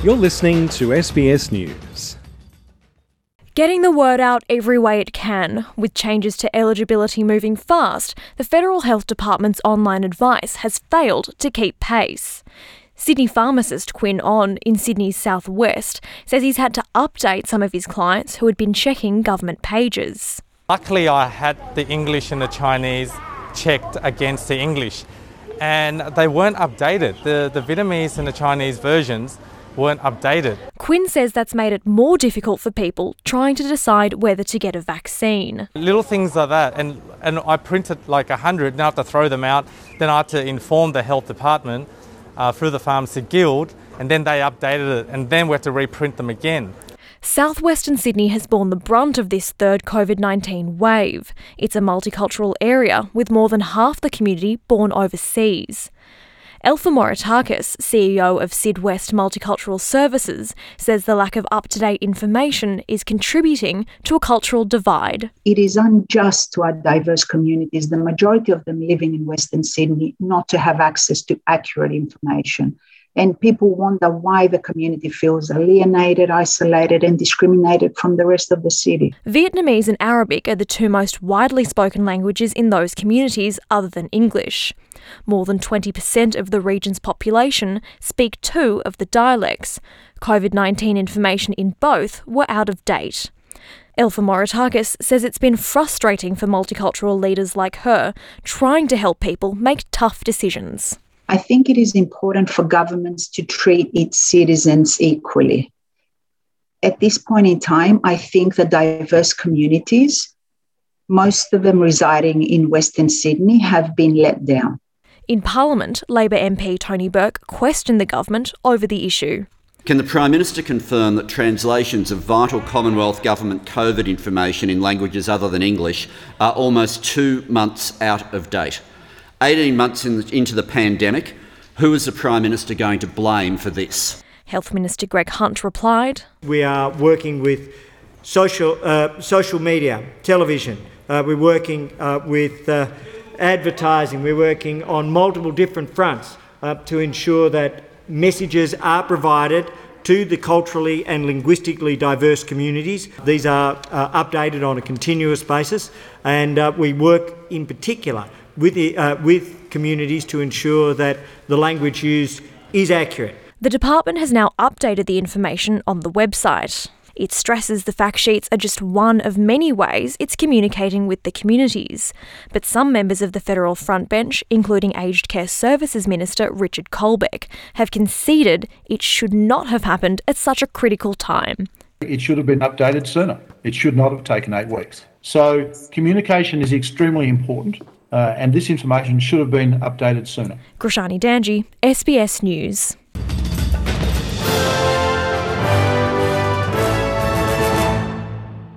You're listening to SBS News. Getting the word out every way it can. With changes to eligibility moving fast, the Federal Health Department's online advice has failed to keep pace. Sydney pharmacist Quinn On in Sydney's southwest says he's had to update some of his clients who had been checking government pages. Luckily, I had the English and the Chinese checked against the English, and they weren't updated. The Vietnamese and the Chinese versions weren't updated. Quinn says that's made it more difficult for people trying to decide whether to get a vaccine. Little things like that, and I printed like 100, now I have to throw them out, then I had to inform the health department through the Pharmacy Guild, and then they updated it, and then we have to reprint them again. Southwestern Sydney has borne the brunt of this third COVID-19 wave. It's a multicultural area with more than half the community born overseas. Elfa Moritakis, CEO of Syd West Multicultural Services, says the lack of up-to-date information is contributing to a cultural divide. It is unjust to our diverse communities, the majority of them living in Western Sydney, not to have access to accurate information. And people wonder why the community feels alienated, isolated and discriminated from the rest of the city. Vietnamese and Arabic are the two most widely spoken languages in those communities other than English. More than 20% of the region's population speak two of the dialects. COVID-19 information in both were out of date. Elfa Moritakis says it's been frustrating for multicultural leaders like her trying to help people make tough decisions. I think it is important for governments to treat its citizens equally. At this point in time, I think the diverse communities, most of them residing in Western Sydney, have been let down. In Parliament, Labor MP Tony Burke questioned the government over the issue. Can the Prime Minister confirm that translations of vital Commonwealth Government COVID information in languages other than English are almost 2 months out of date? 18 months into the pandemic, who is the Prime Minister going to blame for this? Health Minister Greg Hunt replied, "We are working with social media, television. We're working with advertising. We're working on multiple different fronts to ensure that messages are provided to the culturally and linguistically diverse communities. These are updated on a continuous basis, and we work in particular with communities to ensure that the language used is accurate." The department has now updated the information on the website. It stresses the fact sheets are just one of many ways it's communicating with the communities. But some members of the federal frontbench, including Aged Care Services Minister Richard Colbeck, have conceded it should not have happened at such a critical time. It should have been updated sooner. It should not have taken 8 weeks. So communication is extremely important. And this information should have been updated sooner. Grishani Danji, SBS News.